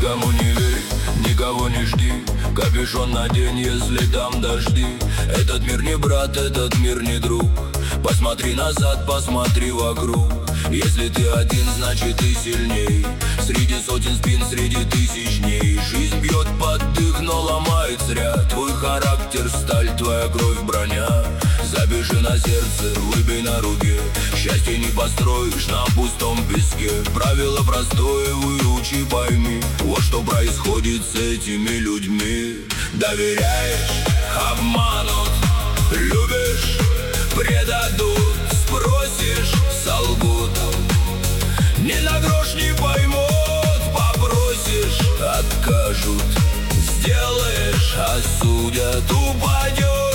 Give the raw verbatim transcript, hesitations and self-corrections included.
Никому не верь, никого не жди, капюшон надень, если там дожди. Этот мир не брат, этот мир не друг. Посмотри назад, посмотри вокруг. Если ты один, значит ты сильней. Среди сотен спин, среди тысяч дней. Жизнь бьет под дых, но ломает зря. Твой характер, сталь, твоя кровь, броня. Забежи на сердце, выбей на руке. Счастье не построишь на пустом песке. Правило простое, выучи, пойми. Вот что происходит с этими людьми. Доверяешь, обманут. Любишь, предадут. Спросишь, солгут. Ни на грош не поймут. Попросишь, откажут. Сделаешь, осудят. Упадешь,